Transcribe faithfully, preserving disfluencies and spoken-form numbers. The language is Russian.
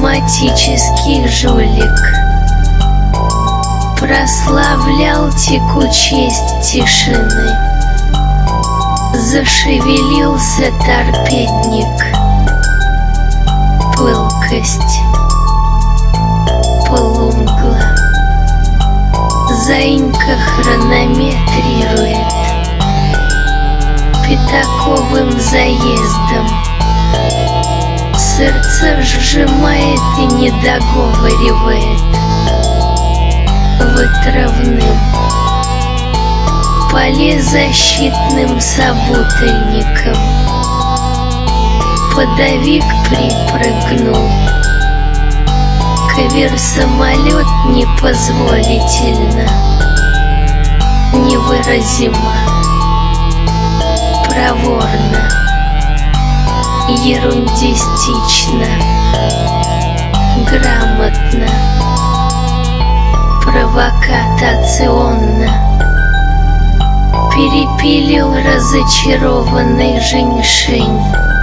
Дипломатический жулик прославлял текучесть тишины. Зашевелился торпедник, пылкость полумгла. Заинька хронометрирует пятаковым заездом. Сердце сжимает и не договаривает вытравным полезащитным собутыльником. Подовик припрыгнул. Ковер-самолет непозволительно, невыразимо, проворно, ерундистично, грамотно, провокатационно перепилил разочарованный женьшень.